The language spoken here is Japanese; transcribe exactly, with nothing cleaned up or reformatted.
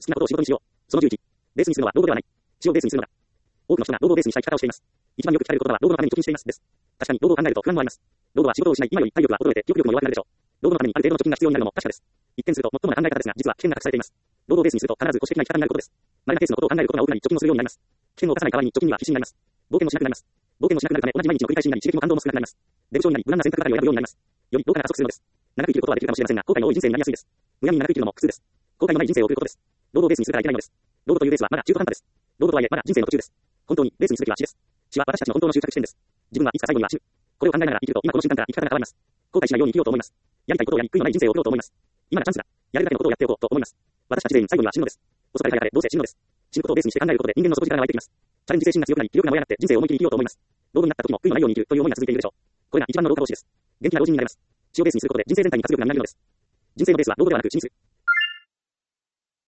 好きなことを仕事にしよう。そのじゅういち、ベースにするのは労働ではない。血をベースにするのだ。多くの人が労働をベースにした生き方をしています。一番よく聞かれる言葉は労働のために貯金していますです。確かに労働を考えると不安もあります。労働は仕事を失い、今より体力が衰えて記憶力も弱くなるでしょう。労働のためにある程度の貯金が必要になるのも確かです。一見すると最もな考え方ですが、実は危険が隠されています。労働をベースにすると必ず保守的な生き方になることです。マイナーケースのことを考えることが多くなり貯金をするようになります。危険を犯さない代わりに貯金には必死になります。冒険もしなくなります。冒険もしなくなるため同じ毎日の繰り返しになり刺激も感動も少なくなります。デブ症になり無難な選択ばかりを選ぶようになります。より老化が加速するのです。長く生きることはできるかもしれませんが、後悔の多い人生になりやすいです。むやみに長く生きるのも苦痛です。後悔のない人生を送ることです。労働をベースにするからいけないのです。労働というベースはまだ中途半端です。労働とはいえまだ人生の途中です。本当にベースにすべきは死です。死は私たちの本当の終着地点です。自分はいつか最後には死ぬ。これを考えながら生きると今この瞬間から生き方が変わります。後悔しないように生きようと思います。やりたいことをやり、悔いのない人生を送ろうと思います。今がチャンスだ。やるだけのことをやっておこうと思います。私たち全員最後には死ぬのです。遅かれ早かれどうせ死ぬのです。死ぬことをベースにして考えることで人間の底力が湧いてきます。チャレンジ精神が強くなり、気力が燃え上がって人生を思い切り生きようと思います。老後になった時も悔いのないように生きるという思いが続いているでしょう。これが一番の老化防止です。元気な老人になれます。血をベースにすることで人生全体に活力がみなぎるのです。人生のベースは労働ではなく死にする。